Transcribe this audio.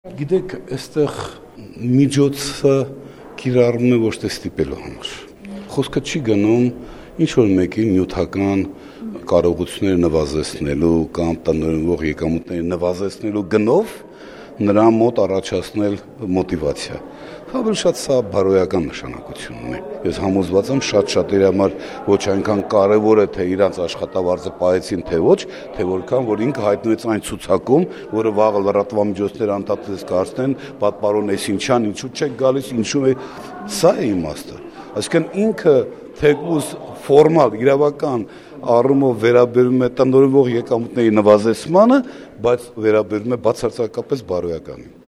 Գիտեք, այստեղ միջոցը կիրառվում է ոչ թե ստիպելու համար։ Խոսքը չի գնում ինչ-որ մեկի նյութական կարողությունները նվազեցնելու կամ տնօրինվող եկամուտները նվազեցնելու գնով նրան մոտ առաջացնել մոտիվացիա։ Ավելի շատ սա բարոյական նշանակություն ունի։ Ես համոզված եմ շատ-շատերի համար ոչ այնքան կարևոր է, թե իրանց աշխատավարձը պահեցին, թե ոչ, թե որքան որ ինքը հայտնվեց այն ցուցակում, որը վաղը լրատվամիջոցները անդադար կհասնեն, պատմարոն էս ինչան, ինչու չեք գալիս, ինչու է, սա է իմաստը։ Այսինքն ինքը թեկուզ ֆորմալ իրավական առումով վերաբերում է տնօրինվող եկամուտների նվազեցմանը, բայց վերաբերում է բացարձակապես բարոյականին։